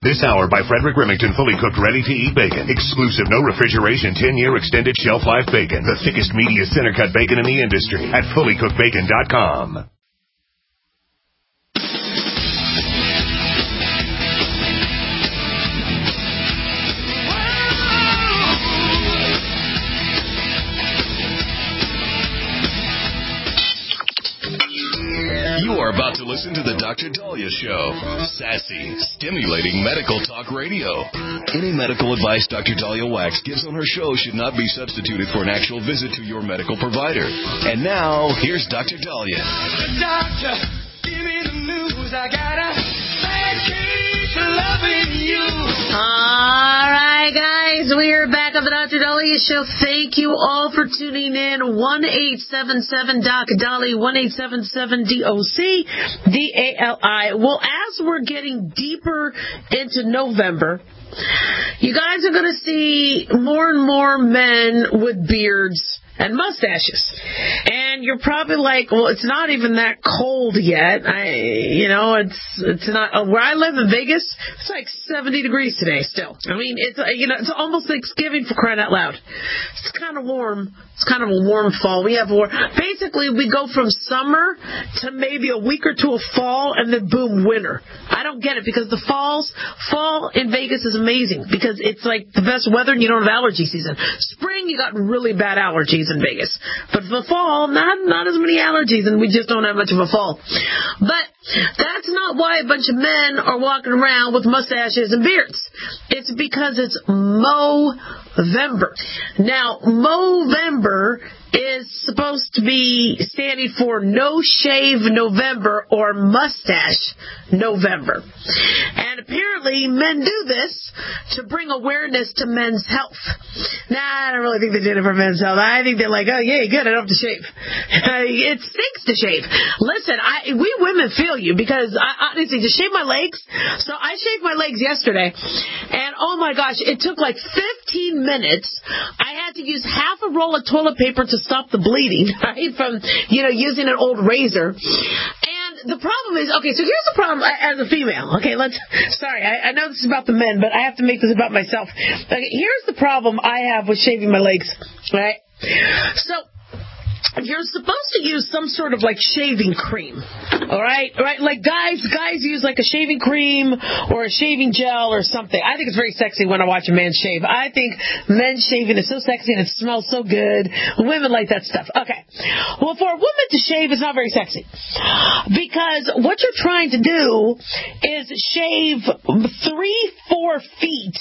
This hour by Frederick Remington, fully cooked, ready-to-eat bacon. Exclusive, no refrigeration, 10-year extended shelf life bacon. The thickest, meatiest, center-cut bacon in the industry at fullycookedbacon.com. You are about to listen to the Dr. Dahlia Show. Sassy, stimulating medical talk radio. Any medical advice Dr. Dahlia Wax gives on her show should not be substituted for an actual visit to your medical provider. And now, here's Dr. Dahlia. Doctor, give me the news. I got a bad case of loving you. All right, guys, we are back on the Dr. Dahlia Show. Thank you all for tuning in. 1-877-DOC-DALI, 1-877-DOC-DALI. Well, as we're getting deeper into November, you guys are going to see more and more men with beards and mustaches. And you're probably like, well, it's not even that cold yet. It's not, where I live in Vegas, it's like 70 degrees today still. I mean, it's almost Thanksgiving, for crying out loud. It's kind of warm. It's kind of a warm fall. Basically, we go from summer to maybe a week or two of fall, and then boom, winter. I don't get it, because the fall in Vegas is amazing, because it's like the best weather and you don't have allergy season. Spring, you got really bad allergies in Vegas. But for fall, not as many allergies, and we just don't have much of a fall. But that's not why a bunch of men are walking around with mustaches and beards. It's because it's Movember. Now, Movember is supposed to be standing for No Shave November or Mustache November. And apparently men do this to bring awareness to men's health. Nah, I don't really think they did it for men's health. I think they're like, oh, yeah, good, I don't have to shave. It stinks to shave. Listen, we women feel you, because I honestly, to shave my legs, so I shaved my legs yesterday, and oh my gosh, it took like 15 minutes. I had to use half a roll of toilet paper to stop the bleeding, right, from, using an old razor. And the problem is, okay, so here's the problem as a female. Okay, I know this is about the men, but I have to make this about myself. Okay, here's the problem I have with shaving my legs, right? So, you're supposed to use some sort of like shaving cream, all right? Right? Like guys use like a shaving cream or a shaving gel or something. I think it's very sexy when I watch a man shave. I think men shaving is so sexy and it smells so good. Women like that stuff. Okay. Well, for a woman to shave is not very sexy, because what you're trying to do is shave 3-4 feet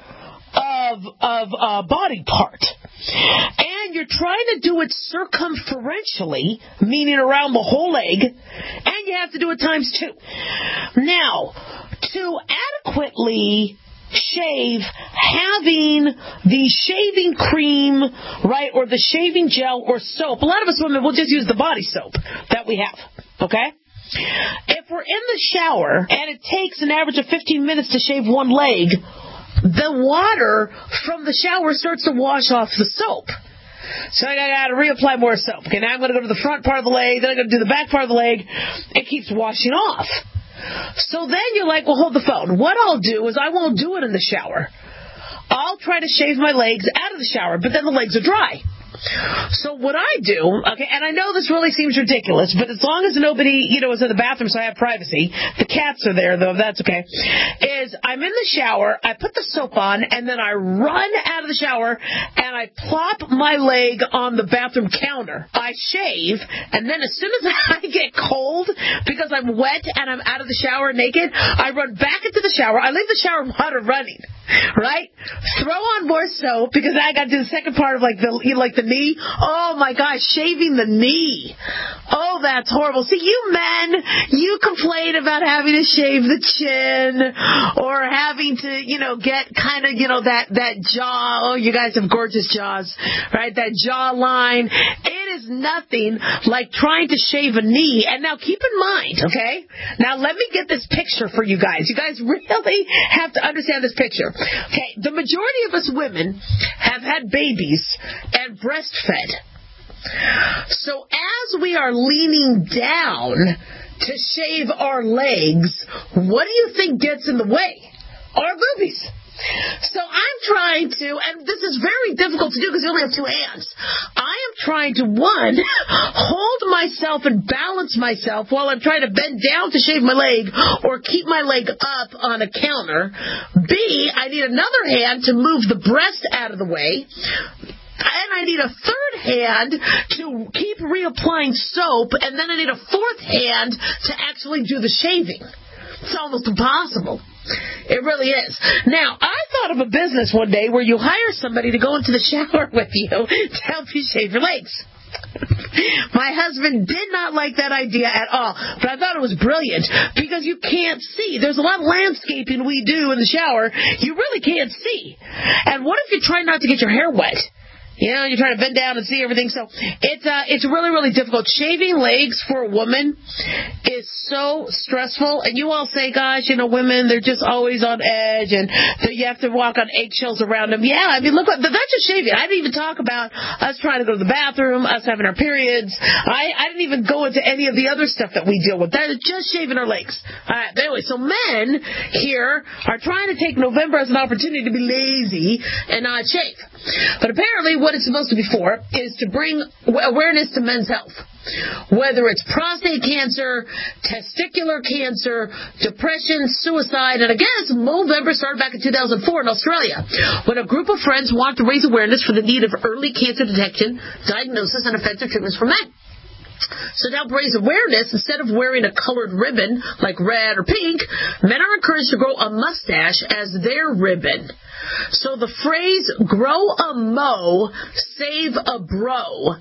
of body part. And you're trying to do it circumferentially, meaning around the whole leg, and you have to do it times 2. Now, to adequately shave, having the shaving cream, right, or the shaving gel or soap, a lot of us women will just use the body soap that we have, okay? If we're in the shower and it takes an average of 15 minutes to shave one leg, the water from the shower starts to wash off the soap. So I got to reapply more soap. Okay, now I'm going to go to the front part of the leg, then I'm going to do the back part of the leg. It keeps washing off. So then you're like, well, hold the phone. What I'll do is I won't do it in the shower. I'll try to shave my legs out of the shower, but then the legs are dry. So what I do, okay, and I know this really seems ridiculous, but as long as nobody, is in the bathroom so I have privacy, the cats are there though, that's okay, is I'm in the shower, I put the soap on, and then I run out of the shower, and I plop my leg on the bathroom counter. I shave, and then as soon as I get cold, because I'm wet and I'm out of the shower naked, I run back into the shower, I leave the shower water running, right? Throw on more soap, because I got to do the second part of like the knee. Oh my gosh, shaving the knee. Oh, that's horrible. See, you men, you complain about having to shave the chin or having to, get kind of, that jaw. Oh, you guys have gorgeous jaws, right? That jawline. It is nothing like trying to shave a knee. And now keep in mind, okay? Now let me get this picture for you guys. You guys really have to understand this picture. Okay, the majority of us women have had babies and breastfed. So as we are leaning down to shave our legs, what do you think gets in the way? or boobies. So I'm trying to, and this is very difficult to do because you only have two hands. I am trying to, one, hold myself and balance myself while I'm trying to bend down to shave my leg or keep my leg up on a counter. B, I need another hand to move the breast out of the way. And I need a third hand to keep reapplying soap, and then I need a fourth hand to actually do the shaving. It's almost impossible. It really is. Now, I thought of a business one day where you hire somebody to go into the shower with you to help you shave your legs. My husband did not like that idea at all, but I thought it was brilliant because you can't see. There's a lot of landscaping we do in the shower. You really can't see. And what if you try not to get your hair wet? You know, you're trying to bend down and see everything. So it's really, really difficult. Shaving legs for a woman is so stressful. And you all say, gosh, you know, women, they're just always on edge and you have to walk on eggshells around them. Yeah, I mean, look, that's just shaving. I didn't even talk about us trying to go to the bathroom, us having our periods. I didn't even go into any of the other stuff that we deal with. That is just shaving our legs. All right, but anyway, so men here are trying to take November as an opportunity to be lazy and not shave. But apparently what it's supposed to be for is to bring awareness to men's health. Whether it's prostate cancer, testicular cancer, depression, suicide, and I guess Movember started back in 2004 in Australia when a group of friends wanted to raise awareness for the need of early cancer detection, diagnosis, and effective treatments for men. So to help raise awareness, instead of wearing a colored ribbon like red or pink, men are encouraged to grow a mustache as their ribbon. So the phrase, grow a mo, save a bro,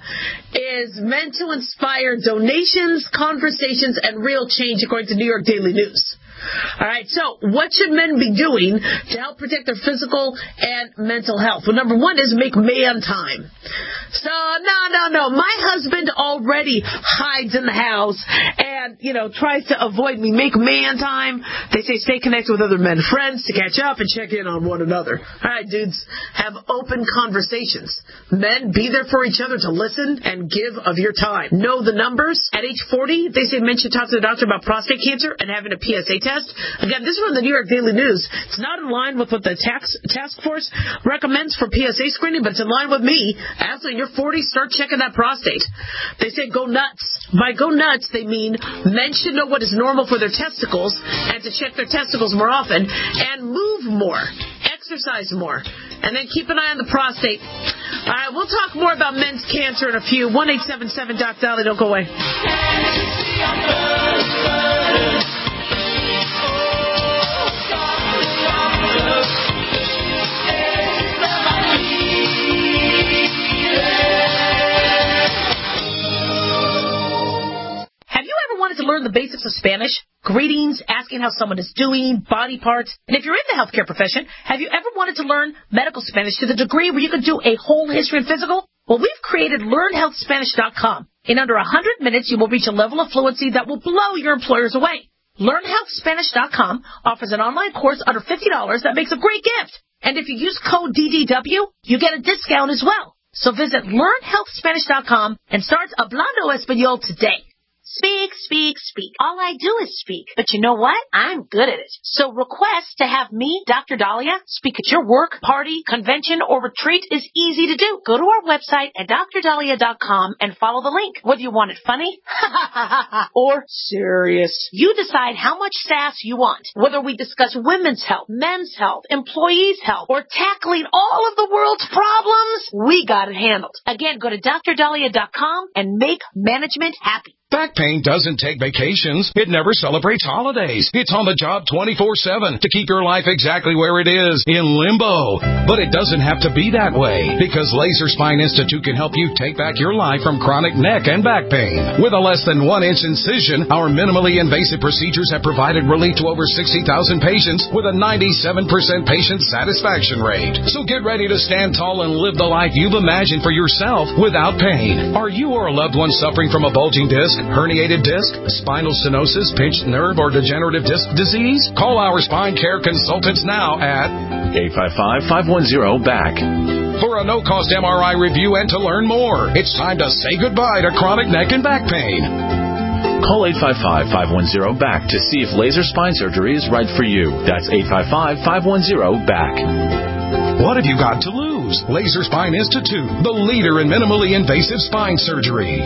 is meant to inspire donations, conversations, and real change, according to New York Daily News. All right, so what should men be doing to help protect their physical and mental health? Well, number one is make man time. So, no. My husband already hides in the house and, tries to avoid me. Make man time. They say stay connected with other men friends to catch up and check in on one another. All right, dudes, have open conversations. Men, be there for each other to listen and give of your time. Know the numbers. At age 40, they say men should talk to the doctor about prostate cancer and having a PSA test. Again, this is from the New York Daily News. It's not in line with what the task force recommends for PSA screening, but it's in line with me. Actually, in your 40s, start checking that prostate. They say go nuts. By go nuts, they mean men should know what is normal for their testicles and to check their testicles more often and move more, exercise more, and then keep an eye on the prostate. All right, we'll talk more about men's cancer in a few. 1-877-DOC-DOLLY. Don't go away. Wanted to learn the basics of Spanish, greetings, asking how someone is doing, body parts, and if you're in the healthcare profession, have you ever wanted to learn medical Spanish to the degree where you could do a whole history and physical? Well, we've created LearnHealthSpanish.com. In under 100 minutes, you will reach a level of fluency that will blow your employers away. LearnHealthSpanish.com offers an online course under $50 that makes a great gift. And if you use code DDW, you get a discount as well. So visit LearnHealthSpanish.com and start Hablando Español today. Speak, speak, speak. All I do is speak. But you know what? I'm good at it. So request to have me, Dr. Dahlia, speak at your work, party, convention, or retreat is easy to do. Go to our website at drdahlia.com and follow the link. Whether you want it funny or serious, you decide how much sass you want. Whether we discuss women's health, men's health, employees' health, or tackling all of the world's problems, we got it handled. Again, go to drdahlia.com and make management happy. Back pain doesn't take vacations. It never celebrates holidays. It's on the job 24/7 to keep your life exactly where it is, in limbo. But it doesn't have to be that way, because Laser Spine Institute can help you take back your life from chronic neck and back pain. With a less than 1-inch incision, our minimally invasive procedures have provided relief to over 60,000 patients with a 97% patient satisfaction rate. So get ready to stand tall and live the life you've imagined for yourself without pain. Are you or a loved one suffering from a bulging disc, herniated disc, spinal stenosis, pinched nerve, or degenerative disc disease? Call our spine care consultants now at 855-510-BACK. For a no-cost MRI review and to learn more. It's time to say goodbye to chronic neck and back pain. Call 855-510-BACK to see if laser spine surgery is right for you. That's 855-510-BACK. What have you got to lose? Laser Spine Institute, the leader in minimally invasive spine surgery.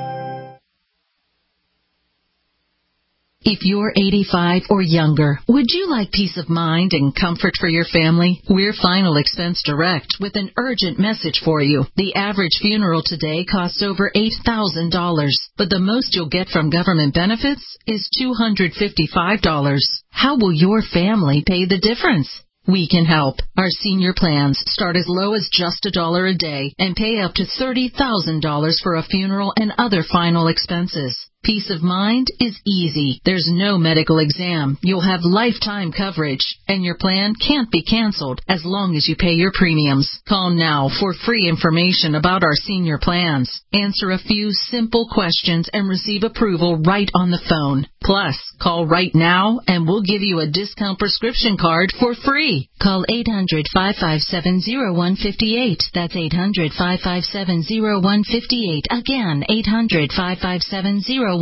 If you're 85 or younger, would you like peace of mind and comfort for your family? We're Final Expense Direct with an urgent message for you. The average funeral today costs over $8,000, but the most you'll get from government benefits is $255. How will your family pay the difference? We can help. Our senior plans start as low as just $1 a day and pay up to $30,000 for a funeral and other final expenses. Peace of mind is easy. There's no medical exam. You'll have lifetime coverage, and your plan can't be canceled as long as you pay your premiums. Call now for free information about our senior plans. Answer a few simple questions and receive approval right on the phone. Plus, call right now and we'll give you a discount prescription card for free. Call 800-557-0158. That's 800-557-0158. Again, 800-557-0158.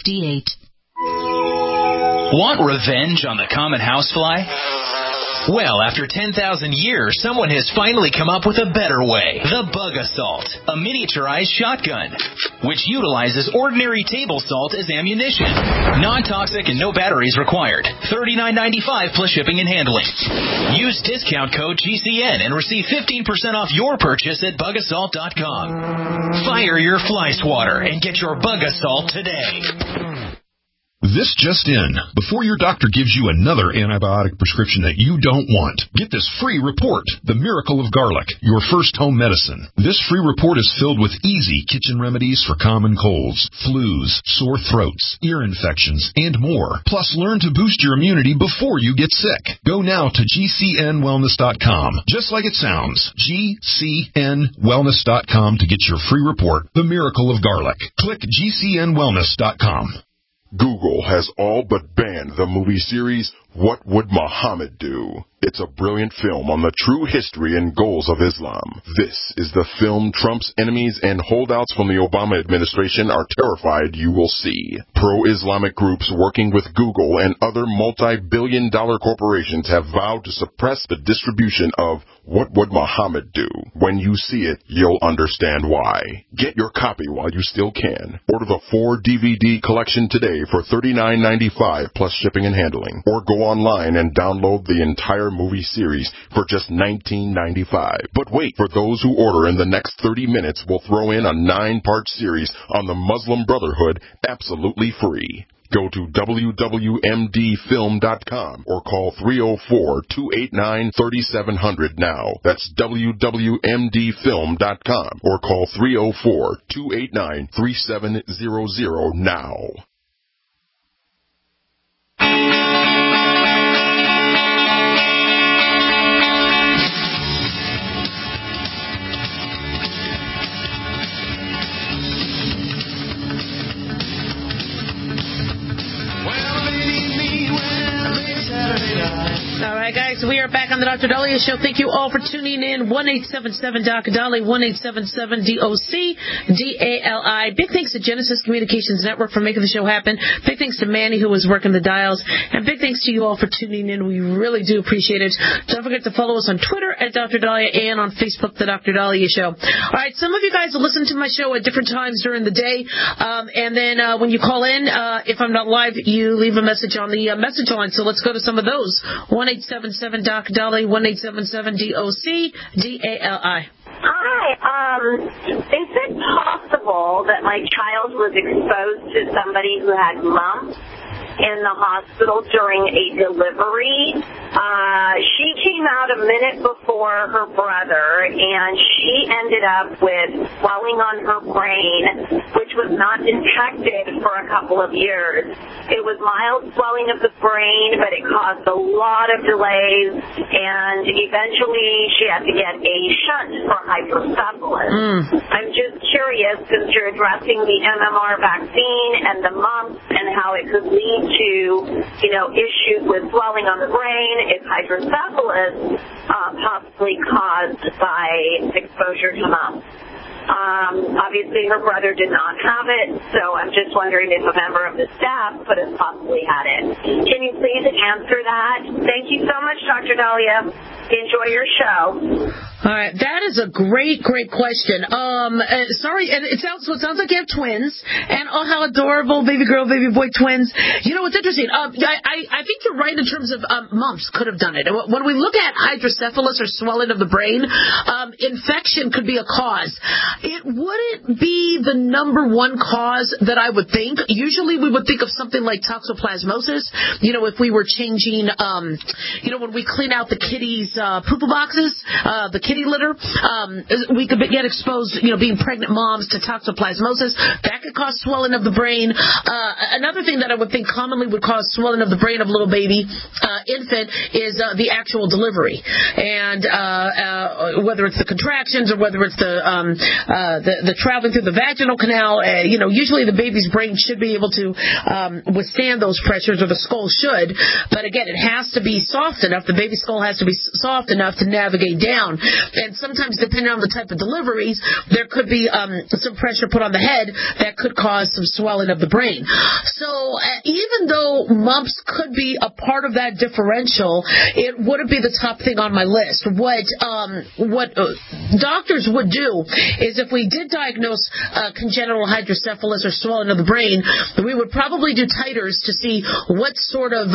Want revenge on the common housefly? Well, after 10,000 years, someone has finally come up with a better way. The Bug Assault, a miniaturized shotgun, which utilizes ordinary table salt as ammunition. Non-toxic and no batteries required. $39.95 plus shipping and handling. Use discount code GCN and receive 15% off your purchase at bugassault.com. Fire your fly swatter and get your Bug Assault today. This just in. Before your doctor gives you another antibiotic prescription that you don't want, get this free report, The Miracle of Garlic, your first home medicine. This free report is filled with easy kitchen remedies for common colds, flus, sore throats, ear infections, and more. Plus, learn to boost your immunity before you get sick. Go now to GCNwellness.com, just like it sounds, GCNwellness.com to get your free report, The Miracle of Garlic. Click GCNwellness.com. Google has all but banned the movie series What Would Muhammad Do? It's a brilliant film on the true history and goals of Islam. This is the film Trump's enemies and holdouts from the Obama administration are terrified you will see. Pro-Islamic groups working with Google and other multi-billion-dollar corporations have vowed to suppress the distribution of What Would Muhammad Do? When you see it, you'll understand why. Get your copy while you still can. Order the 4-DVD collection today for $39.95 plus shipping and handling. Or go online and download the entire movie series for just $19.95. But wait, for those who order in the next 30 minutes, we'll throw in a 9-part series on the Muslim Brotherhood absolutely free. Go to wwmdfilm.com or call 304-289-3700 now. That's wwmdfilm.com or call 304-289-3700 now. All right, guys, we are back on the Dr. Dahlia Show. Thank you all for tuning in. 1-877-Dr. Dali, 1-877-DOC-DALI. Big thanks to Genesis Communications Network for making the show happen. Big thanks to Manny, who was working the dials. And big thanks to you all for tuning in. We really do appreciate it. Don't forget to follow us on Twitter at Dr. Dahlia and on Facebook, The Dr. Dahlia Show. All right, some of you guys will listen to my show at different times during the day. And then when you call in, if I'm not live, you leave a message on the message line. So let's go to some of those. 1-877-Dr. Dali, 1-877-DOC-DALI. Hi. Is it possible that my child was exposed to somebody who had lumps in the hospital during a delivery? She came out a minute before her brother, and she ended up with swelling on her brain, which was not detected for a couple of years. It was mild swelling of the brain, but it caused a lot of delays, and eventually she had to get a shunt for hydrocephalus. I'm just curious, since you're addressing the MMR vaccine and the mumps and how it could lead to, issues with swelling on the brain, is hydrocephalus possibly caused by exposure to mumps? Obviously, her brother did not have it, so I'm just wondering if a member of the staff could have possibly had it. Can you please answer that? Thank you so much, Dr. Dahlia. Enjoy your show. All right, that is a great question. Sorry, and it sounds like you have twins, and oh, how adorable, baby girl, baby boy twins. You know what's interesting? I think you're right in terms of mumps could have done it. When we look at hydrocephalus or swelling of the brain, infection could be a cause. It wouldn't be the number one cause that I would think. Usually, we would think of something like toxoplasmosis. You know, if we were changing, when we clean out the kitties' poo-poo boxes, the kitty litter, we could get exposed, being pregnant moms to toxoplasmosis. That could cause swelling of the brain. Another thing that I would think commonly would cause swelling of the brain of a little baby infant is the actual delivery. And whether it's the contractions or whether it's the traveling through the vaginal canal, usually the baby's brain should be able to withstand those pressures, or the skull should. But again, it has to be soft enough. The baby skull has to be soft enough to navigate down. And sometimes, depending on the type of deliveries, there could be some pressure put on the head that could cause some swelling of the brain. So even though mumps could be a part of that differential, it wouldn't be the top thing on my list. What doctors would do is, if we did diagnose congenital hydrocephalus or swelling of the brain, we would probably do titers to see what sort of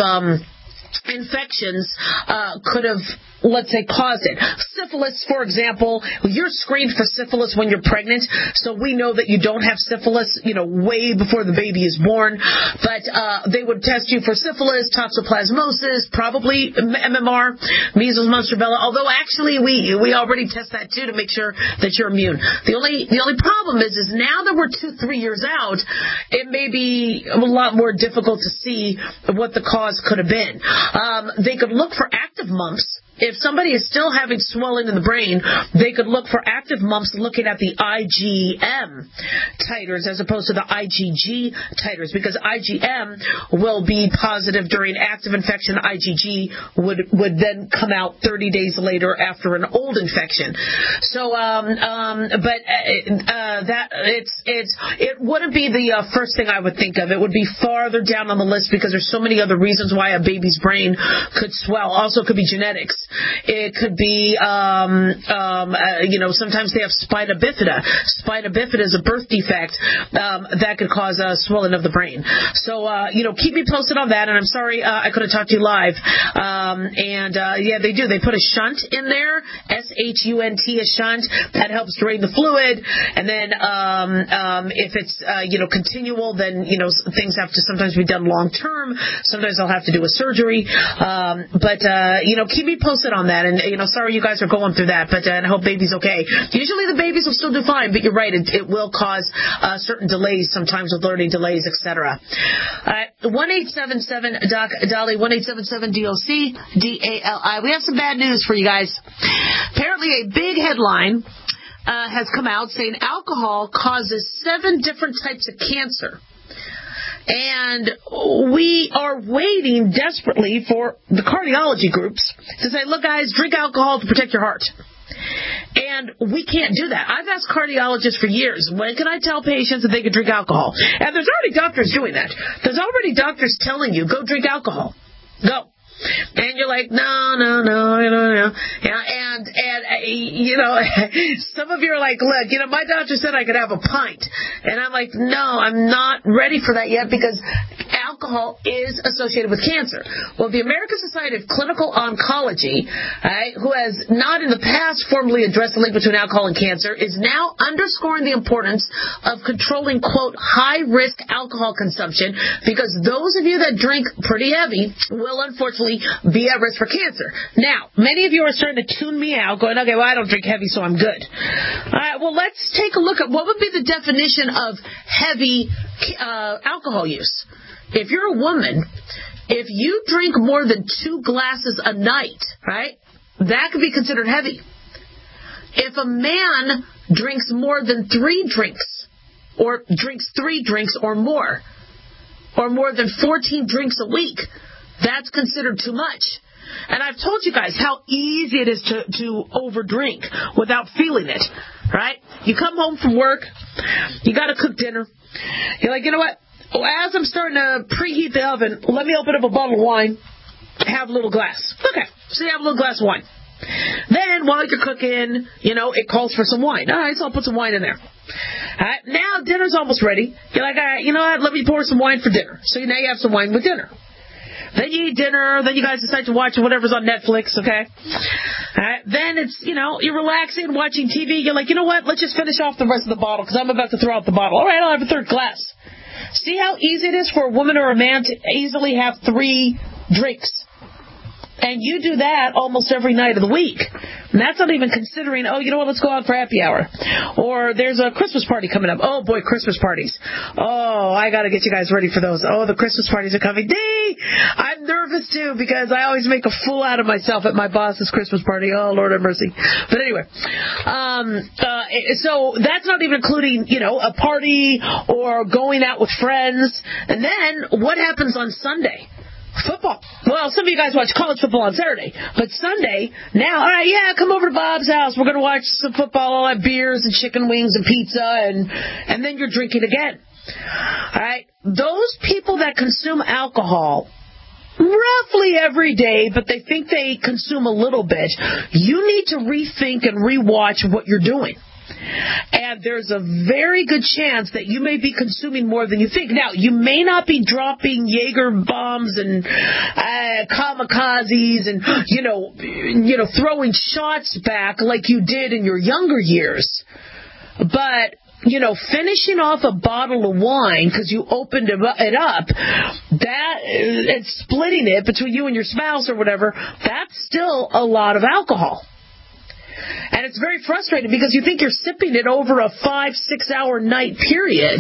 infections could have, let's say, caused it. Syphilis, for example, you're screened for syphilis when you're pregnant, so we know that you don't have syphilis, way before the baby is born. But they would test you for syphilis, toxoplasmosis, probably MMR, measles, mumps, rubella. Although actually we already test that too to make sure that you're immune. The only problem is now that we're 2-3 years out, it may be a lot more difficult to see what the cause could have been. They could look for active mumps. If somebody is still having swelling in the brain, they could look for active mumps looking at the IgM titers as opposed to the IgG titers, because IgM will be positive during active infection. IgG would then come out 30 days later after an old infection. So, it wouldn't be the first thing I would think of. It would be farther down on the list, because there's so many other reasons why a baby's brain could swell. Also, it could be genetics. It could be, sometimes they have spina bifida. Spina bifida is a birth defect that could cause a swelling of the brain. So, keep me posted on that. And I'm sorry I couldn't talk to you live. They do. They put a shunt in there, SHUNT, a shunt that helps drain the fluid. And then if it's continual, then things have to sometimes be done long term. Sometimes they'll have to do a surgery. Keep me posted on that, and sorry you guys are going through that, but I hope baby's okay. Usually the babies will still do fine, but you're right, it will cause certain delays, sometimes with learning delays, etc. 1-877 Doc Dali, 1-877-DOC-DALI. We have some bad news for you guys. Apparently a big headline has come out saying alcohol causes 7 different types of cancer. And we are waiting desperately for the cardiology groups to say, look, guys, drink alcohol to protect your heart. And we can't do that. I've asked cardiologists for years, when can I tell patients that they can drink alcohol? And there's already doctors doing that. There's already doctors telling you, go drink alcohol. Go. And you're like, no. And some of you are like, look, my doctor said I could have a pint. And I'm like, no, I'm not ready for that yet, because alcohol is associated with cancer. Well, the American Society of Clinical Oncology, who has not in the past formally addressed the link between alcohol and cancer, is now underscoring the importance of controlling, quote, high-risk alcohol consumption, because those of you that drink pretty heavy will unfortunately be at risk for cancer. Now, many of you are starting to tune me out, going, okay, well, I don't drink heavy, so I'm good. All right, well, let's take a look at what would be the definition of heavy alcohol use. If you're a woman, if you drink more than 2 glasses a night, right, that could be considered heavy. If a man drinks more than 3 drinks, or drinks 3 drinks or more than 14 drinks a week, that's considered too much. And I've told you guys how easy it is to overdrink without feeling it, right? You come home from work, you got to cook dinner. You're like, you know what? As I'm starting to preheat the oven, let me open up a bottle of wine, have a little glass. Okay, so you have a little glass of wine. Then while you're cooking, it calls for some wine. All right, so I'll put some wine in there. All right, now dinner's almost ready. You're like, all right, you know what? Let me pour some wine for dinner. So now you have some wine with dinner. Then you eat dinner. Then you guys decide to watch whatever's on Netflix, okay? All right, then it's, you're relaxing, watching TV. You're like, you know what? Let's just finish off the rest of the bottle because I'm about to throw out the bottle. All right, I'll have a third glass. See how easy it is for a woman or a man to easily have 3 drinks. And you do that almost every night of the week. And that's not even considering, oh, you know what, let's go out for happy hour. Or there's a Christmas party coming up. Oh, boy, Christmas parties. Oh, I got to get you guys ready for those. Oh, the Christmas parties are coming. I'm nervous, too, because I always make a fool out of myself at my boss's Christmas party. Oh, Lord have mercy. But anyway, so that's not even including, a party or going out with friends. And then what happens on Sunday? Football. Well, some of you guys watch college football on Saturday, but Sunday, now, all right, yeah, come over to Bob's house. We're going to watch some football. I'll have beers and chicken wings and pizza, and then you're drinking again. All right? Those people that consume alcohol roughly every day, but they think they consume a little bit, you need to rethink and rewatch what you're doing. And there's a very good chance that you may be consuming more than you think. Now, you may not be dropping Jaeger bombs and kamikazes and, throwing shots back like you did in your younger years. But, finishing off a bottle of wine because you opened it up, and splitting it between you and your spouse or whatever, that's still a lot of alcohol. And it's very frustrating because you think you're sipping it over a 5-6 hour night period,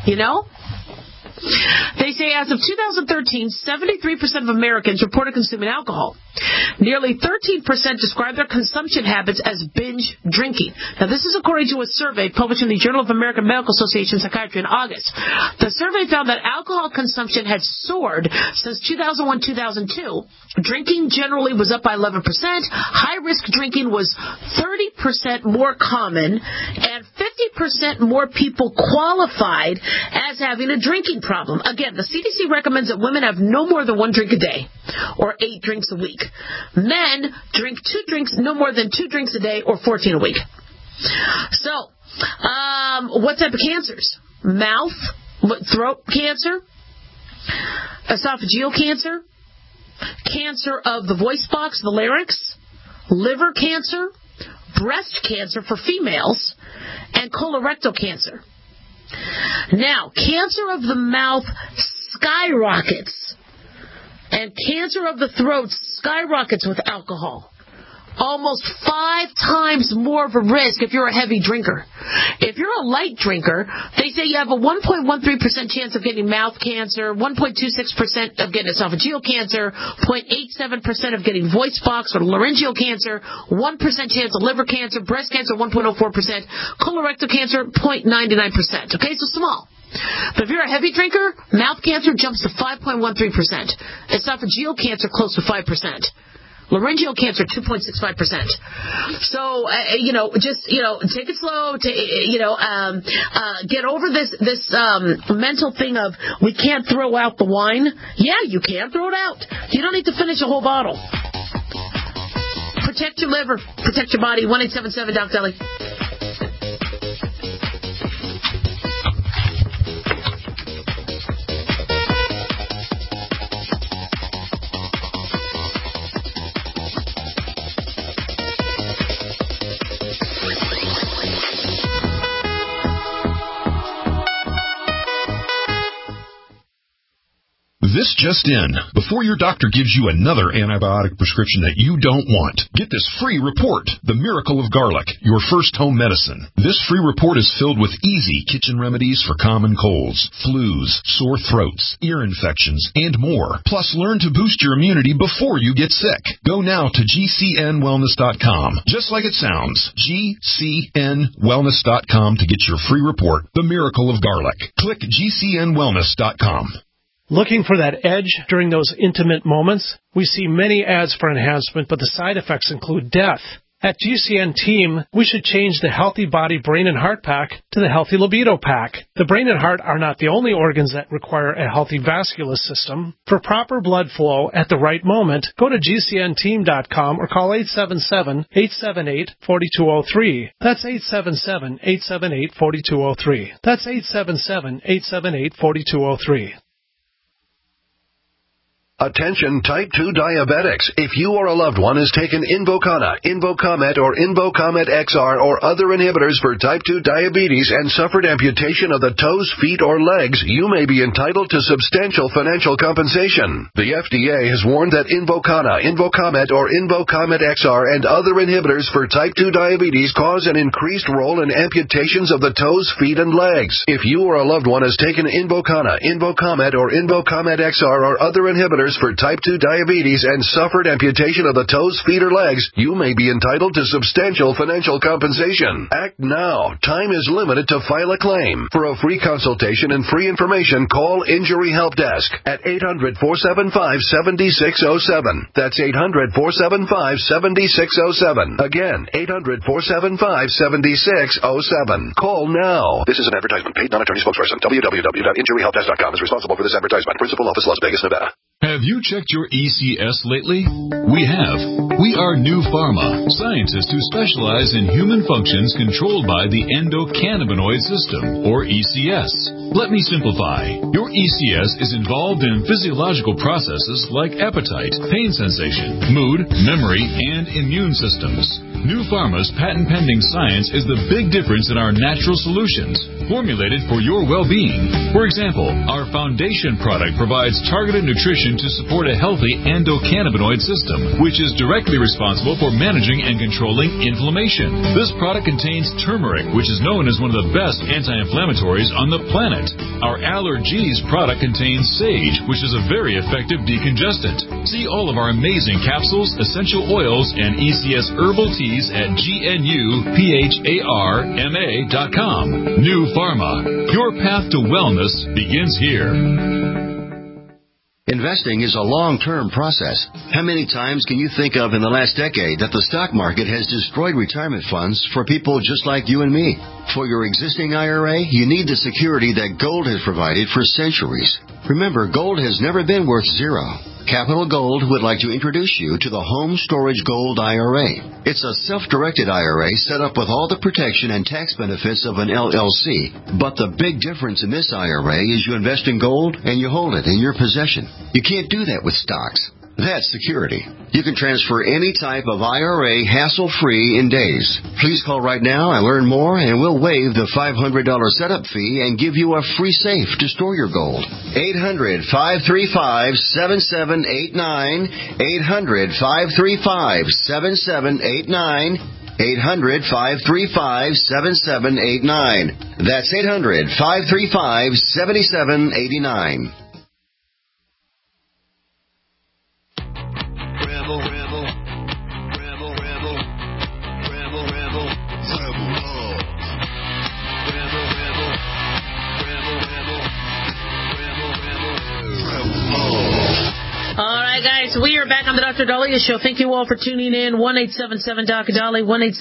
They say as of 2013, 73% of Americans reported consuming alcohol. Nearly 13% describe their consumption habits as binge drinking. Now, this is according to a survey published in the Journal of American Medical Association Psychiatry in August. The survey found that alcohol consumption had soared since 2001-2002. Drinking generally was up by 11%. High-risk drinking was 30% more common, and 50% more people qualified as having a drinking problem. Again, the CDC recommends that women have no more than 1 drink a day, or 8 drinks a week. Men drink 2 drinks, no more than 2 drinks a day, or 14 a week. So, what type of cancers? Mouth, throat cancer, esophageal cancer, cancer of the voice box, the larynx, liver cancer, breast cancer for females, and colorectal cancer. Now, cancer of the mouth skyrockets, and cancer of the throat skyrockets with alcohol. Almost 5 times more of a risk if you're a heavy drinker. If you're a light drinker, they say you have a 1.13% chance of getting mouth cancer, 1.26% of getting esophageal cancer, 0.87% of getting voice box or laryngeal cancer, 1% chance of liver cancer, breast cancer, 1.04%, colorectal cancer, 0.99%. Okay, so small. But if you're a heavy drinker, mouth cancer jumps to 5.13%. Esophageal cancer close to 5%. Laryngeal cancer, 2.65%. So, take it slow. Get over this mental thing of we can't throw out the wine. Yeah, you can throw it out. You don't need to finish a whole bottle. Protect your liver. Protect your body. 1-877-DOC-DELI. This just in. Before your doctor gives you another antibiotic prescription that you don't want, get this free report, The Miracle of Garlic, your first home medicine. This free report is filled with easy kitchen remedies for common colds, flus, sore throats, ear infections, and more. Plus, learn to boost your immunity before you get sick. Go now to GCNwellness.com. Just like it sounds, GCNwellness.com to get your free report, The Miracle of Garlic. Click GCNwellness.com. Looking for that edge during those intimate moments? We see many ads for enhancement, but the side effects include death. At GCN Team, we should change the Healthy Body, Brain, and Heart Pack to the Healthy Libido Pack. The brain and heart are not the only organs that require a healthy vascular system. For proper blood flow at the right moment, go to GCNteam.com or call 877-878-4203. That's 877-878-4203. That's 877-878-4203. Attention type 2 diabetics. If you or a loved one has taken Invokana, Invocomet, or Invocomet XR or other inhibitors for type 2 diabetes and suffered amputation of the toes, feet, or legs, you may be entitled to substantial financial compensation. The FDA has warned that Invokana, Invocomet, or Invocomet XR and other inhibitors for type 2 diabetes cause an increased role in amputations of the toes, feet, and legs. If you or a loved one has taken Invokana, Invocomet, or Invocomet XR or other inhibitors for type 2 diabetes and suffered amputation of the toes, feet, or legs, you may be entitled to substantial financial compensation. Act now. Time is limited to file a claim. For a free consultation and free information, call Injury Help Desk at 800-475-7607. That's 800-475-7607. Again, 800-475-7607. Call now. This is an advertisement. Paid non-attorney spokesperson. www.injuryhelpdesk.com is responsible for this advertisement. Principal office, Las Vegas, Nevada. Have you checked your ECS lately? We have. We are New Pharma, scientists who specialize in human functions controlled by the endocannabinoid system, or ECS. Let me simplify. Your ECS is involved in physiological processes like appetite, pain sensation, mood, memory, and immune systems. New Pharma's patent-pending science is the big difference in our natural solutions, formulated for your well-being. For example, our foundation product provides targeted nutrition to support a healthy endocannabinoid system, which is directly responsible for managing and controlling inflammation. This product contains turmeric, which is known as one of the best anti-inflammatories on the planet. Our Allergies product contains sage, which is a very effective decongestant. See all of our amazing capsules, essential oils, and ECS herbal teas at GNUPHARMA.com. New Pharma. Your path to wellness begins here. Investing is a long-term process. How many times can you think of in the last decade that the stock market has destroyed retirement funds for people just like you and me? For your existing IRA, you need the security that gold has provided for centuries. Remember, gold has never been worth zero. Capital Gold would like to introduce you to the Home Storage Gold IRA. It's a self-directed IRA set up with all the protection and tax benefits of an LLC. But the big difference in this IRA is you invest in gold and you hold it in your possession. You can't do that with stocks. That's security. You can transfer any type of IRA hassle-free in days. Please call right now and learn more, and we'll waive the $500 setup fee and give you a free safe to store your gold. 800-535-7789. 800-535-7789. 800-535-7789. That's 800-535-7789. Guys, we are back on the Dr. Dahlia Show. Thank you all for tuning in. 1-877-Doc-Dali,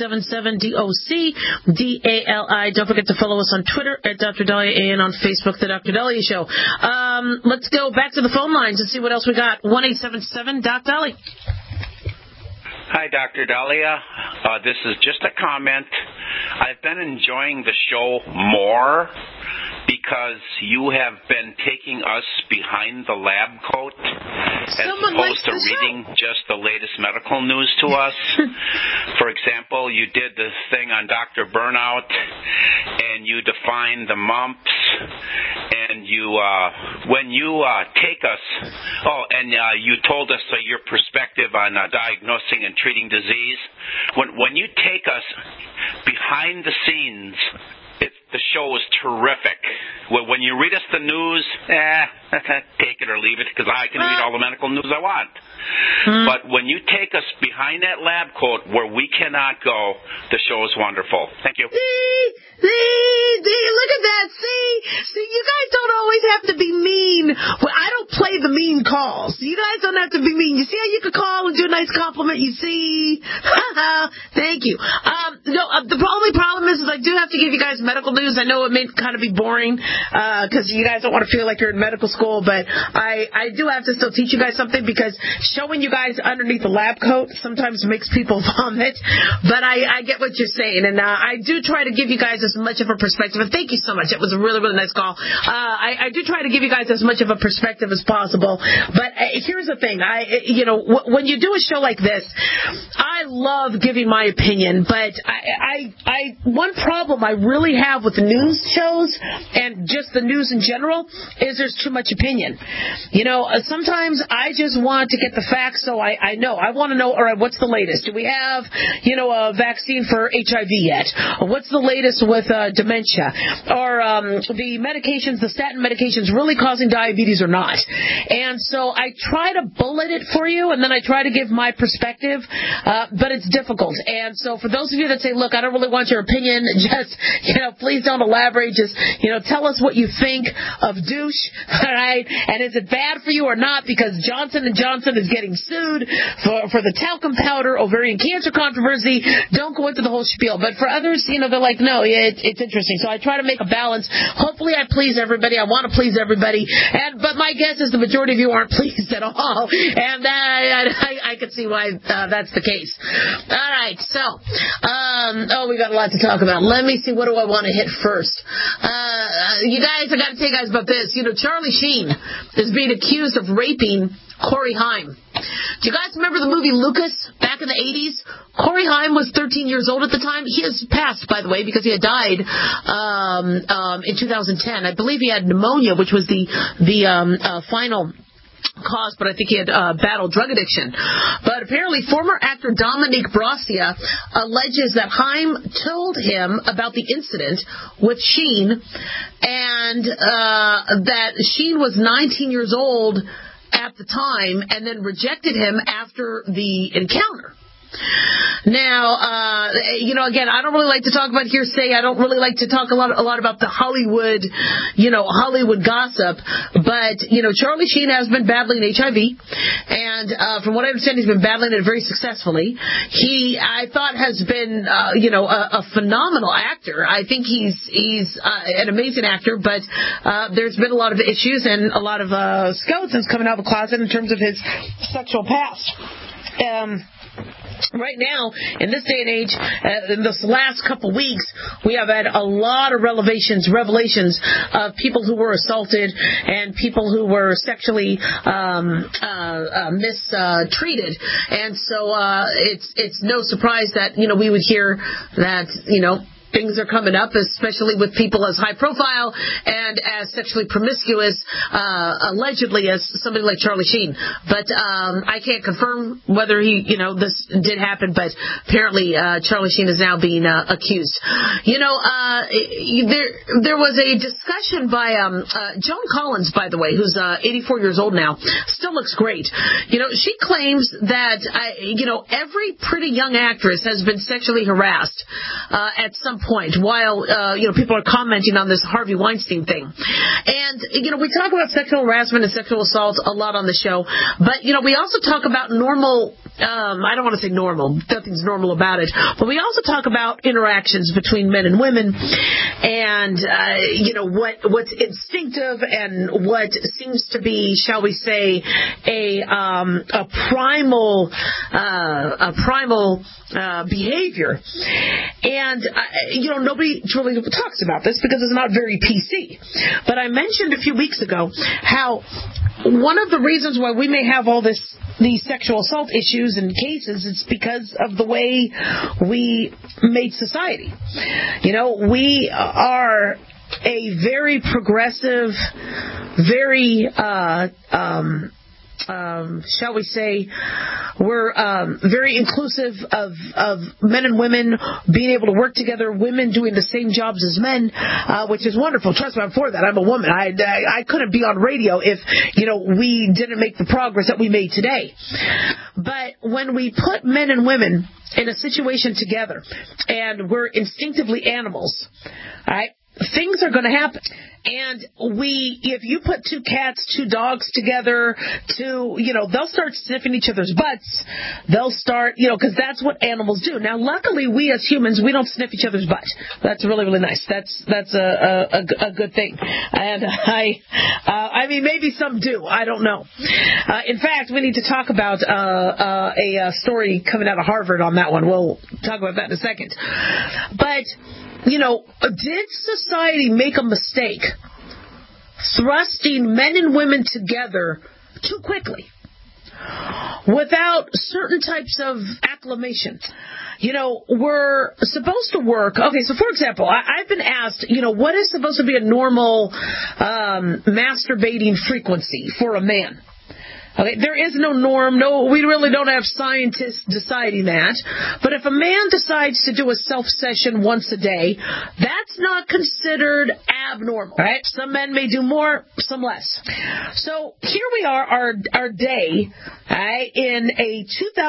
1-877-DOC-DALI. Don't forget to follow us on Twitter at Dr. Dahlia and on Facebook, The Dr. Dahlia Show. Let's go back to the phone lines and see what else we got. 1-877-Doc-Dali. Hi, Dr. Dahlia. This is just a comment. I've been enjoying the show more because you have been taking us behind the lab coat as opposed to reading just the latest medical news to us. For example, you did this thing on Dr. Burnout, and you defined the mumps, and you when you take us, you told us your perspective on diagnosing and treating disease. When you take us behind the scenes, the show is terrific. When you read us the news, take it or leave it, because I can read all the medical news I want. But when you take us behind that lab coat where we cannot go, the show is wonderful. Thank you. See, look at that. See, you guys don't always have to be mean. Well, I don't play the mean calls. You guys don't have to be mean. You see how you could call and do a nice compliment? You see? Thank you. The only problem is I do have to give you guys medical news. I know it may kind of be boring because you guys don't want to feel like you're in medical school, but I do have to still teach you guys something because showing you guys underneath the lab coat sometimes makes people vomit. But I get what you're saying, and I do try to give you guys as much of a perspective. And thank you so much. It was a really, really nice call. I do try to give you guys as much of a perspective as possible. But here's the thing. When you do a show like this, I love giving my opinion, but one problem I really have with the news shows and just the news in general is there's too much opinion. Sometimes I just want to get the facts so I know. I want to know, all right, what's the latest? Do we have, a vaccine for HIV yet? Or what's the latest with dementia? Or the medications, the statin medications really causing diabetes or not? And so I try to bullet it for you, and then I try to give my perspective, but it's difficult. And so for those of you that say, look, I don't really want your opinion, just, please don't elaborate, just, tell us what you think of douche, all right? And is it bad for you or not? Because Johnson & Johnson is getting sued for the talcum powder, ovarian cancer controversy. Don't go into the whole spiel. But for others, they're like, no, it's interesting. So I try to make a balance. Hopefully I please everybody. I want to please everybody. But my guess is the majority of you aren't pleased at all. And I can see why that's the case. All right. So, we got a lot to talk about. Let me see. What do I want to hit first? You guys, I got to tell you guys about this. Charlie Sheen is being accused of raping Corey Haim. Do you guys remember the movie Lucas back in the 80s? Corey Haim was 13 years old at the time. He has passed, by the way, because he had died in 2010. I believe he had pneumonia, which was the final cause, but I think he had battled drug addiction. But apparently former actor Dominique Brassia alleges that Haim told him about the incident with Sheen and that Sheen was 19 years old at the time and then rejected him after the encounter. Now, again, I don't really like to talk about hearsay. I don't really like to talk a lot about the Hollywood, Hollywood gossip. But, Charlie Sheen has been battling HIV. And from what I understand, he's been battling it very successfully. He, I thought, has been, a phenomenal actor. I think he's an amazing actor. But there's been a lot of issues and a lot of skeletons coming out of the closet in terms of his sexual past. Right now, in this day and age, in this last couple weeks, we have had a lot of revelations of people who were assaulted and people who were sexually mistreated. And so it's no surprise that, we would hear that, things are coming up, especially with people as high profile and as sexually promiscuous, allegedly, as somebody like Charlie Sheen. But I can't confirm whether this did happen, but apparently Charlie Sheen is now being accused. There was a discussion by Joan Collins, by the way, who's 84 years old now, still looks great. She claims that every pretty young actress has been sexually harassed at some point while people are commenting on this Harvey Weinstein thing. And we talk about sexual harassment and sexual assault a lot on the show, but we also talk about normal, I don't want to say normal, nothing's normal about it, but we also talk about interactions between men and women and what's instinctive and what seems to be, shall we say, a primal behavior. And nobody truly talks about this because it's not very PC. But I mentioned a few weeks ago how one of the reasons why we may have all these sexual assault issues and cases is because of the way we made society. We are a very progressive, very shall we say, we're very inclusive of men and women being able to work together, women doing the same jobs as men, which is wonderful. Trust me, I'm for that. I'm a woman. I couldn't be on radio if, we didn't make the progress that we made today. But when we put men and women in a situation together and we're instinctively animals, all right? things are going to happen. And if you put two cats, two dogs together, they'll start sniffing each other's butts. They'll start, because that's what animals do. Now, luckily, we as humans, we don't sniff each other's butt. That's really, really nice. That's a good thing. And I mean, maybe some do. I don't know. In fact, we need to talk about a story coming out of Harvard on that one. We'll talk about that in a second. But did society make a mistake thrusting men and women together too quickly without certain types of acclimation? We're supposed to work. Okay, so for example, I've been asked, what is supposed to be a normal masturbating frequency for a man? Okay, there is no norm. No, we really don't have scientists deciding that. But if a man decides to do a self-session once a day, that's not considered abnormal, right? Some men may do more, some less. So here we are, our day, right, in a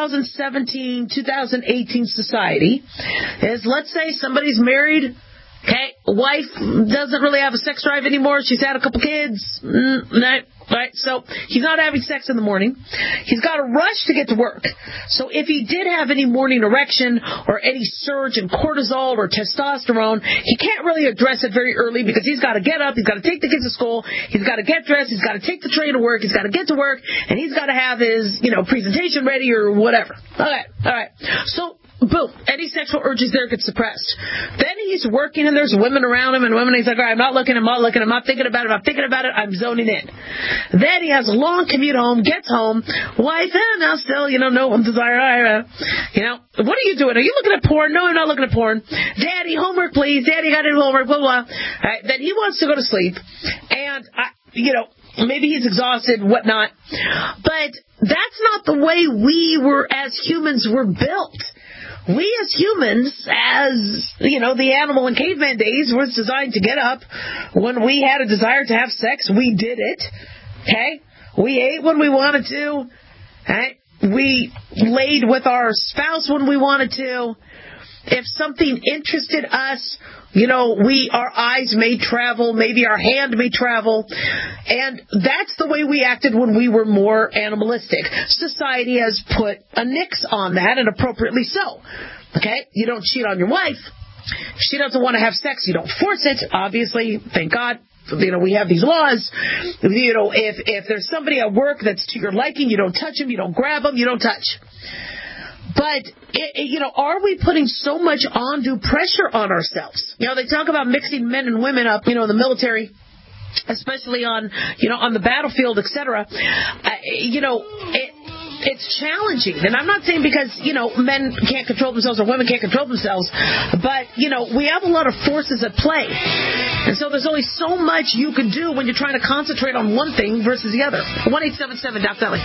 2017-2018 society is, let's say somebody's married. Okay, wife doesn't really have a sex drive anymore. She's had a couple kids. Right, so he's not having sex in the morning. He's got to rush to get to work. So if he did have any morning erection or any surge in cortisol or testosterone, he can't really address it very early because he's got to get up, he's got to take the kids to school, he's got to get dressed, he's got to take the train to work, he's got to get to work, and he's got to have his, presentation ready or whatever. Okay, all right. So boom, any sexual urges there get suppressed. Then he's working and there's women around him and he's like, all right, I'm not looking, I'm not thinking about it, I'm zoning in. Then he has a long commute home, gets home, wife, now still, no desire, what are you doing? Are you looking at porn? No, I'm not looking at porn. Daddy, homework please, Daddy, got to do homework, blah, blah. Right, then he wants to go to sleep, and, maybe he's exhausted, whatnot, but that's not the way we as humans were built. We as humans, as, the animal in caveman days, was designed to get up. When we had a desire to have sex, we did it. Okay? We ate when we wanted to. Right? We laid with our spouse when we wanted to. If something interested us, our eyes may travel, maybe our hand may travel. And that's the way we acted when we were more animalistic. Society has put a nix on that, and appropriately so. Okay? You don't cheat on your wife. If she doesn't want to have sex, you don't force it. Obviously, thank God. We have these laws. If there's somebody at work that's to your liking, you don't touch them, you don't grab them, you don't touch. But, are we putting so much undue pressure on ourselves? They talk about mixing men and women up, in the military, especially on the battlefield, etc. It's challenging. And I'm not saying because, men can't control themselves or women can't control themselves, but, we have a lot of forces at play. And so there's only so much you can do when you're trying to concentrate on one thing versus the other. 1-877-DOC-DELI.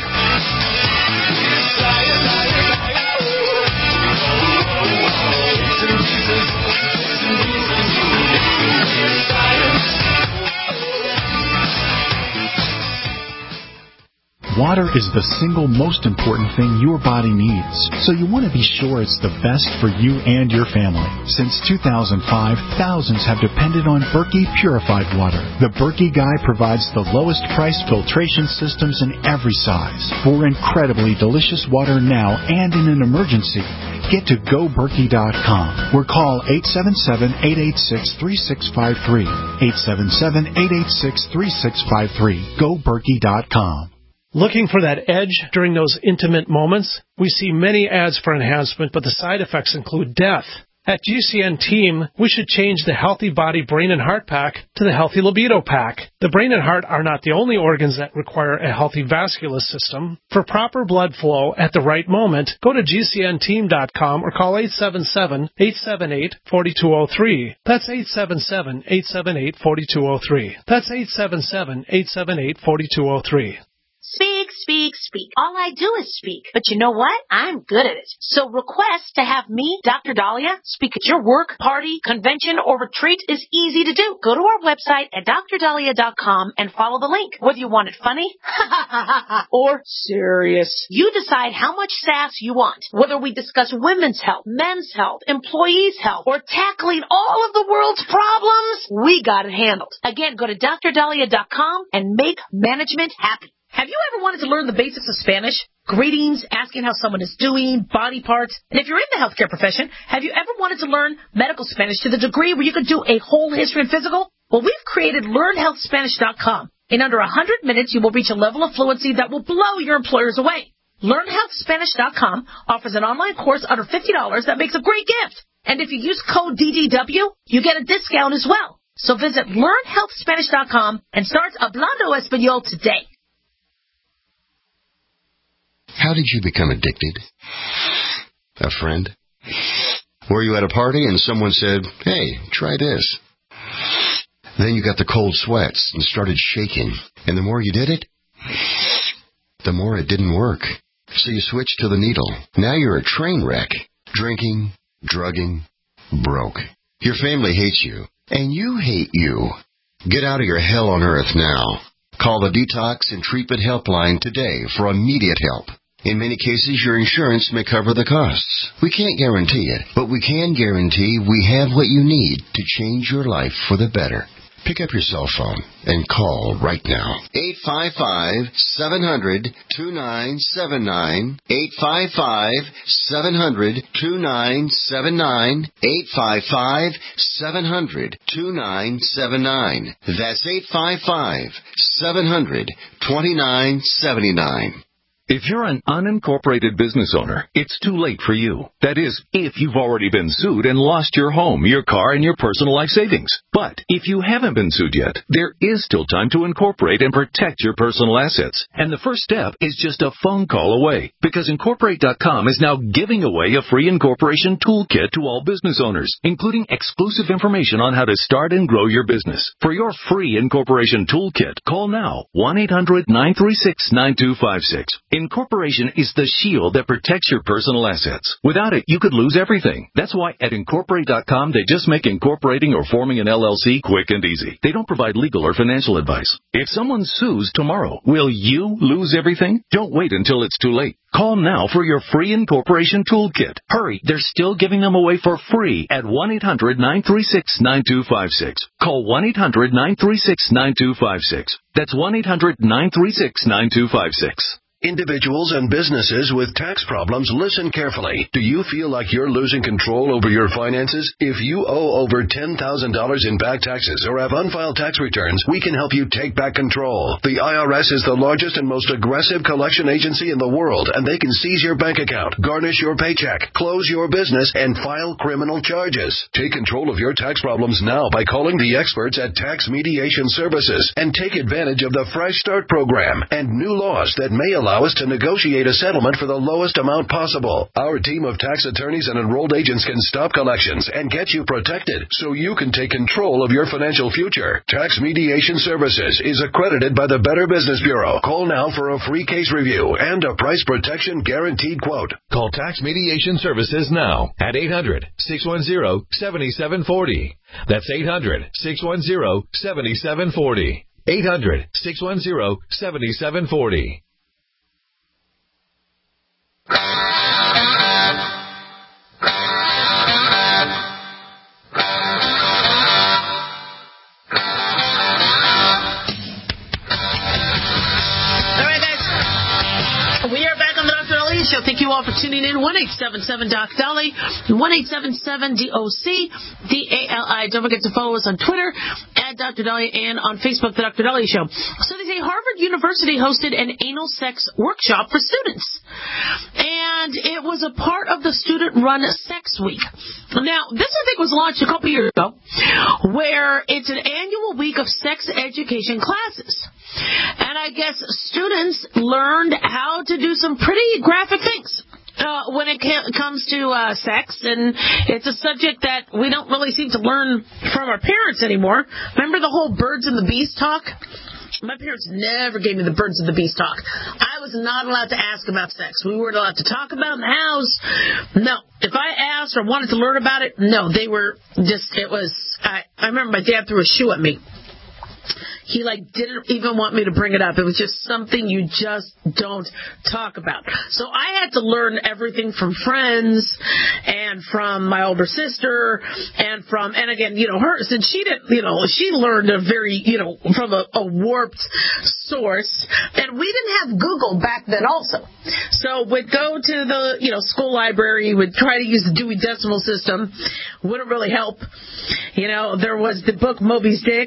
Water is the single most important thing your body needs, so you want to be sure it's the best for you and your family. Since 2005, thousands have depended on Berkey purified water. The Berkey Guy provides the lowest price filtration systems in every size. For incredibly delicious water now and in an emergency, get to GoBerkey.com or call 877-886-3653. 877-886-3653. GoBerkey.com. Looking for that edge during those intimate moments? We see many ads for enhancement, but the side effects include death. At GCN Team, we should change the Healthy Body, Brain, and Heart Pack to the Healthy Libido Pack. The brain and heart are not the only organs that require a healthy vascular system. For proper blood flow at the right moment, go to GCNteam.com or call 877-878-4203. That's 877-878-4203. That's 877-878-4203. Speak, speak, speak. All I do is speak. But you know what? I'm good at it. So request to have me, Dr. Dahlia, speak at your work, party, convention, or retreat is easy to do. Go to our website at drdahlia.com and follow the link. Whether you want it funny or serious, you decide how much sass you want. Whether we discuss women's health, men's health, employees' health, or tackling all of the world's problems, we got it handled. Again, go to drdahlia.com and make management happy. Have you ever wanted to learn the basics of Spanish? Greetings, asking how someone is doing, body parts. And if you're in the healthcare profession, have you ever wanted to learn medical Spanish to the degree where you could do a whole history and physical? Well, we've created LearnHealthSpanish.com. In under 100 minutes, you will reach a level of fluency that will blow your employers away. LearnHealthSpanish.com offers an online course under $50 that makes a great gift. And if you use code DDW, you get a discount as well. So visit LearnHealthSpanish.com and start Hablando Español today. How did you become addicted? A friend? Were you at a party and someone said, hey, try this? Then you got the cold sweats and started shaking. And the more you did it, the more it didn't work. So you switched to the needle. Now you're a train wreck. Drinking, drugging, broke. Your family hates you, and you hate you. Get out of your hell on earth now. Call the Detox and Treatment Helpline today for immediate help. In many cases, your insurance may cover the costs. We can't guarantee it, but we can guarantee we have what you need to change your life for the better. Pick up your cell phone and call right now. 855-700-2979. 855-700-2979. 855-700-2979. That's 855-700-2979. If you're an unincorporated business owner, it's too late for you. That is, if you've already been sued and lost your home, your car, and your personal life savings. But if you haven't been sued yet, there is still time to incorporate and protect your personal assets. And the first step is just a phone call away, because Incorporate.com is now giving away a free incorporation toolkit to all business owners, including exclusive information on how to start and grow your business. For your free incorporation toolkit, call now 1-800-936-9256. Incorporation is the shield that protects your personal assets. Without it, you could lose everything. That's why at Incorporate.com, they just make incorporating or forming an LLC quick and easy. They don't provide legal or financial advice. If someone sues tomorrow, will you lose everything? Don't wait until it's too late. Call now for your free incorporation toolkit. Hurry, they're still giving them away for free at 1-800-936-9256. Call 1-800-936-9256. That's 1-800-936-9256. Individuals and businesses with tax problems, listen carefully. Do you feel like you're losing control over your finances? If you owe over $10,000 in back taxes or have unfiled tax returns, we can help you take back control. The IRS is the largest and most aggressive collection agency in the world, and they can seize your bank account, garnish your paycheck, close your business, and file criminal charges. Take control of your tax problems now by calling the experts at Tax Mediation Services and take advantage of the Fresh Start program and new laws that may allow us to negotiate a settlement for the lowest amount possible. Our team of tax attorneys and enrolled agents can stop collections and get you protected so you can take control of your financial future. Tax Mediation Services is accredited by the Better Business Bureau. Call now for a free case review and a price protection guaranteed quote. Call Tax Mediation Services now at 800-610-7740. That's 800-610-7740. 800-610-7740. Show. Thank you all for tuning in. 1-877-DOC-DOLLY, 1-877-DOC-DALI. Don't forget to follow us on Twitter at Dr. Dahlia and on Facebook, The Dr. Dahlia Show. So they say Harvard University hosted an anal sex workshop for students. And it was a part of the student-run Sex Week. Now, this, I think, was launched a couple years ago, where it's an annual week of sex education classes. And I guess students learned how to do some pretty graphic things when it comes to sex. And it's a subject that we don't really seem to learn from our parents anymore. Remember the whole birds and the bees talk? My parents never gave me the birds and the bees talk. I was not allowed to ask about sex. We weren't allowed to talk about it in the house. No. If I asked or wanted to learn about it, no. They were just, it was, I remember my dad threw a shoe at me. He didn't even want me to bring it up. It was just something you just don't talk about. So I had to learn everything from friends and from my older sister and again, her, since she didn't, she learned a very, from a warped source. And we didn't have Google back then also. So we'd go to the, school library, would try to use the Dewey Decimal System. Wouldn't really help. There was the book Moby Dick.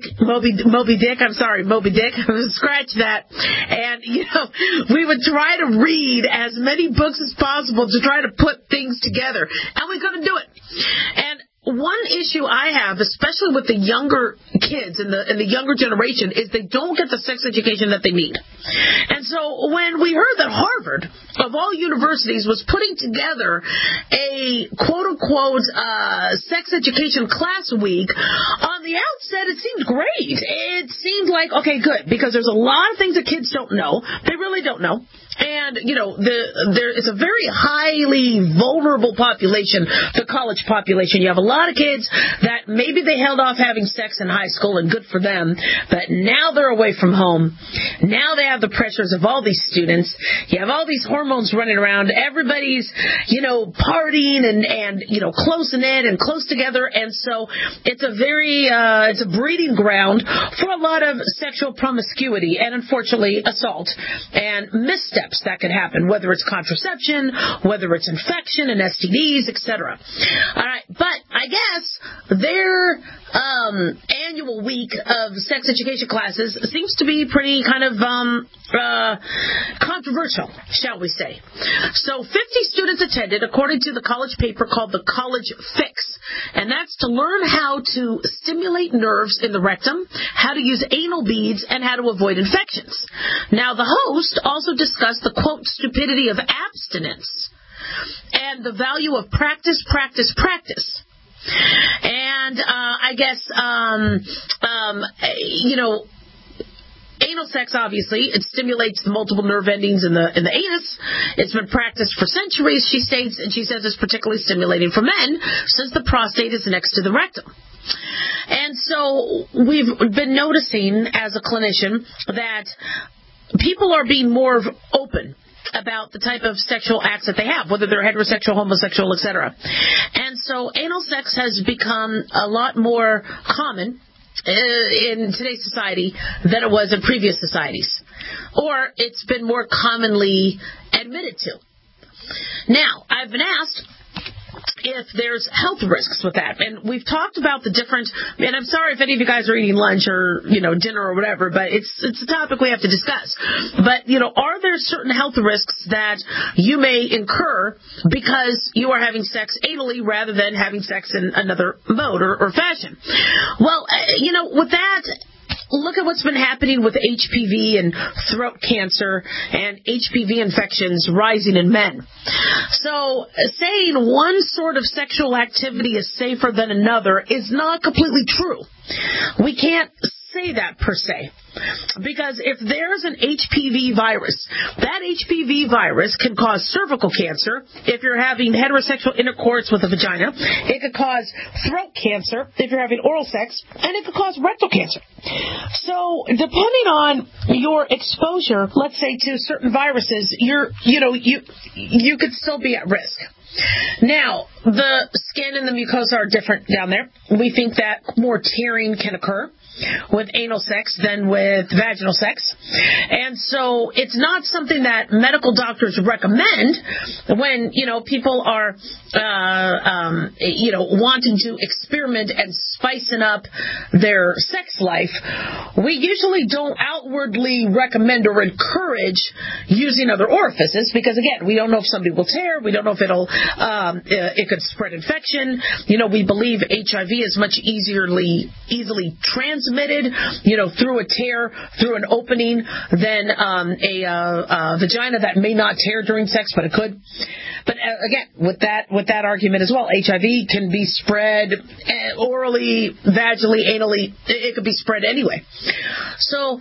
Scratch that. And, we would try to read as many books as possible to try to put things together. And we couldn't do it. And one issue I have, especially with the younger kids and the younger generation, is they don't get the sex education that they need. And so when we heard that Harvard, of all universities, was putting together a quote-unquote sex education class week, on the outset it seemed great. It seemed like, okay, good, because there's a lot of things that kids don't know. They really don't know. And, there is a very highly vulnerable population, the college population. You have a lot of kids that maybe they held off having sex in high school, and good for them, but now they're away from home. Now they have the pressures of all these students. You have all these hormones running around. Everybody's, partying and close knit and close together. And so it's a very, it's a breeding ground for a lot of sexual promiscuity and, unfortunately, assault and missteps that could happen, whether it's contraception, whether it's infection and STDs, etc. All right, but I guess their annual week of sex education classes seems to be pretty kind of controversial, shall we say. So 50 students attended, according to the college paper called the College Fix, and that's to learn how to stimulate nerves in the rectum, how to use anal beads, and how to avoid infections. Now, the host also discussed the, quote, stupidity of abstinence and the value of practice. And I guess, anal sex, obviously, it stimulates the multiple nerve endings in the anus. It's been practiced for centuries, she states, and she says it's particularly stimulating for men since the prostate is next to the rectum. And so we've been noticing as a clinician that people are being more open about the type of sexual acts that they have, whether they're heterosexual, homosexual, etc. And so anal sex has become a lot more common in today's society than it was in previous societies. Or it's been more commonly admitted to. Now, I've been asked if there's health risks with that. And we've talked about the different, and I'm sorry if any of you guys are eating lunch or, dinner or whatever, but it's a topic we have to discuss. But, are there certain health risks that you may incur because you are having sex anally rather than having sex in another mode or fashion? Well, with that, look at what's been happening with HPV and throat cancer and HPV infections rising in men. So saying one sort of sexual activity is safer than another is not completely true. We can't say that per se. Because if there's an HPV virus, that HPV virus can cause cervical cancer if you're having heterosexual intercourse with a vagina. It could cause throat cancer if you're having oral sex, and it could cause rectal cancer. So depending on your exposure, let's say to certain viruses, you could still be at risk. Now, the skin and the mucosa are different down there. We think that more tearing can occur with anal sex than with vaginal sex. And so it's not something that medical doctors recommend when, people are, wanting to experiment and spicing up their sex life. We usually don't outwardly recommend or encourage using other orifices because, again, we don't know if somebody will tear. We don't know if it could spread infection. We believe HIV is much easily transmitted transmitted, through a tear, through an opening, than a vagina that may not tear during sex, but it could. But again, with that argument as well, HIV can be spread orally, vaginally, anally. It could be spread anyway. So,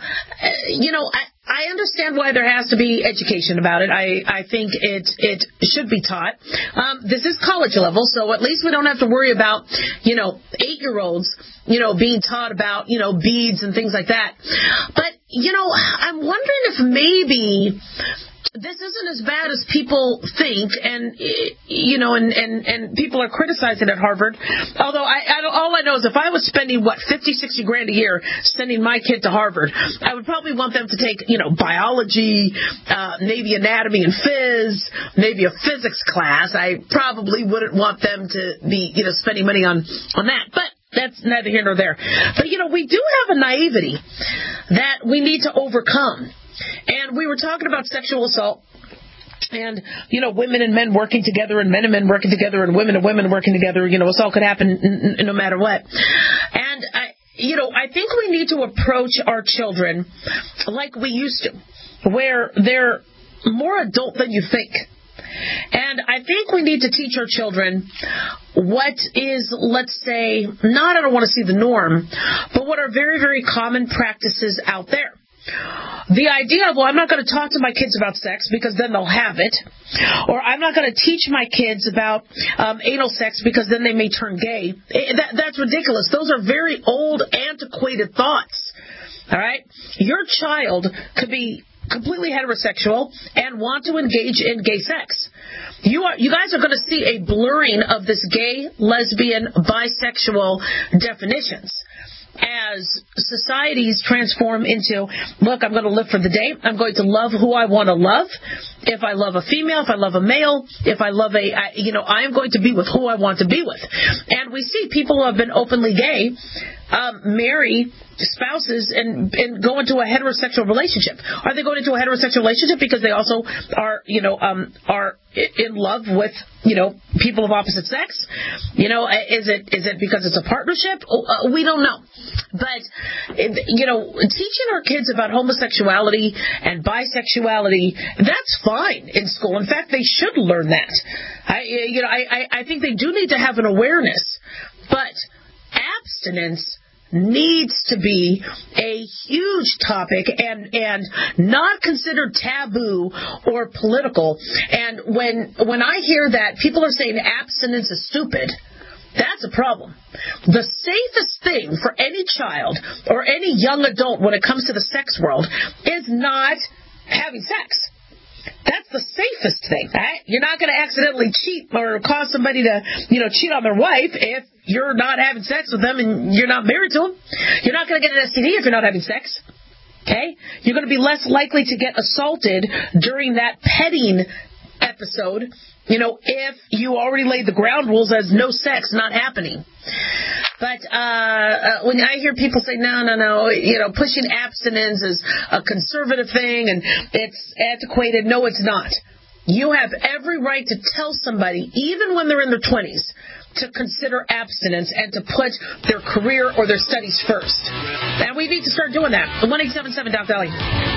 I understand why there has to be education about it. I think it should be taught. This is college level, so at least we don't have to worry about, 8-year-olds, being taught about, beads and things like that. But, I'm wondering if maybe this isn't as bad as people think, and people are criticizing at Harvard. Although all I know is if I was spending $50-60 grand a year sending my kid to Harvard, I would probably want them to take biology, maybe anatomy and phys, maybe a physics class. I probably wouldn't want them to be spending money on that, but that's neither here nor there. But we do have a naivety that we need to overcome. And we were talking about sexual assault and, women and men working together and men working together and women working together. Assault could happen no matter what. And, I think we need to approach our children like we used to, where they're more adult than you think. And I think we need to teach our children what is, let's say, I don't want to see the norm, but what are very, very common practices out there. The idea of, I'm not going to talk to my kids about sex because then they'll have it. Or I'm not going to teach my kids about anal sex because then they may turn gay. That's ridiculous. Those are very old, antiquated thoughts. All right? Your child could be completely heterosexual and want to engage in gay sex. You guys are going to see a blurring of this gay, lesbian, bisexual definitions as societies transform into, look, I'm going to live for the day. I'm going to love who I want to love. If I love a female, if I love a male, if I love I am going to be with who I want to be with. And we see people who have been openly gay marry spouses and go into a heterosexual relationship. Are they going into a heterosexual relationship because they also are in love with people of opposite sex? Is it because it's a partnership? We don't know. But teaching our kids about homosexuality and bisexuality, that's fine in school. In fact, they should learn that. I think they do need to have an awareness, but abstinence needs to be a huge topic and not considered taboo or political. And when I hear that people are saying abstinence is stupid, that's a problem. The safest thing for any child or any young adult when it comes to the sex world is not having sex. That's the safest thing. Right? You're not going to accidentally cheat or cause somebody to, cheat on their wife if you're not having sex with them and you're not married to them. You're not going to get an STD if you're not having sex. Okay? You're going to be less likely to get assaulted during that petting episode, if you already laid the ground rules as no sex, not happening. But when I hear people say, no, pushing abstinence is a conservative thing and it's antiquated. No, it's not. You have every right to tell somebody, even when they're in their 20s, to consider abstinence and to put their career or their studies first. And we need to start doing that. 1-877 Doc Dolly.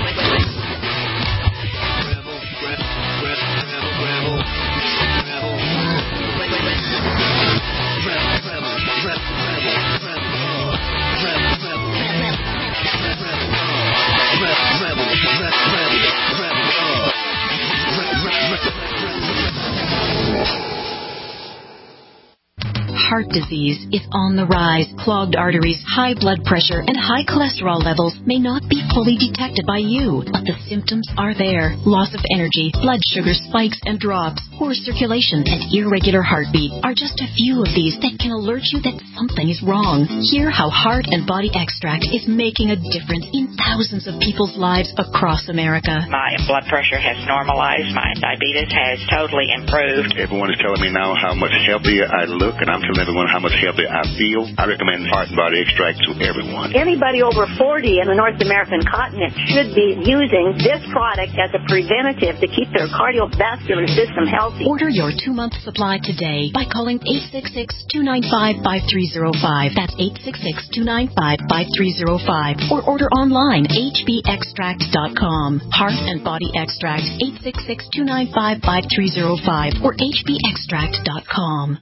Heart disease is on the rise. Clogged arteries, high blood pressure, and high cholesterol levels may not be fully detected by you, but the symptoms are there. Loss of energy, blood sugar spikes and drops, poor circulation, and irregular heartbeat are just a few of these that can alert you that something is wrong. Hear how Heart and Body Extract is making a difference in thousands of people's lives across America. My blood pressure has normalized. My diabetes has totally improved. Everyone is telling me now how much healthier I look, and I'm telling everyone how much healthier I feel. I recommend Heart and Body Extract to everyone. Anybody over 40 in the North American incontinent should be using this product as a preventative to keep their cardiovascular system healthy. Order your 2-month supply today by calling 866-295-5305. That's 866-295-5305. Or order online, hbextract.com. Heart and Body Extract, 866-295-5305 or hbextract.com.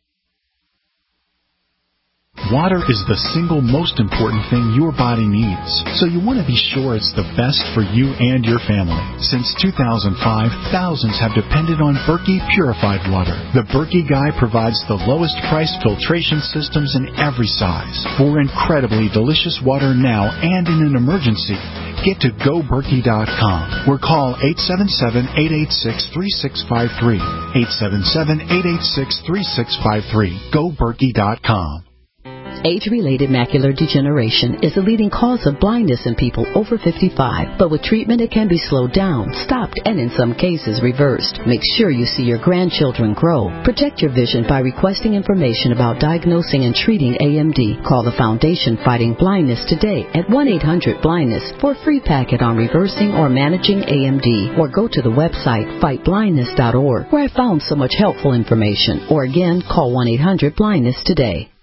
Water is the single most important thing your body needs, so you want to be sure it's the best for you and your family. Since 2005, thousands have depended on Berkey purified water. The Berkey Guy provides the lowest price filtration systems in every size. For incredibly delicious water now and in an emergency, get to GoBerkey.com or call 877-886-3653. 877-886-3653. GoBerkey.com. Age-related macular degeneration is the leading cause of blindness in people over 55, but with treatment it can be slowed down, stopped, and in some cases reversed. Make sure you see your grandchildren grow. Protect your vision by requesting information about diagnosing and treating AMD. Call the Foundation Fighting Blindness today at 1-800-BLINDNESS for a free packet on reversing or managing AMD, or go to the website fightblindness.org, where I found so much helpful information. Or again, call 1-800-BLINDNESS today.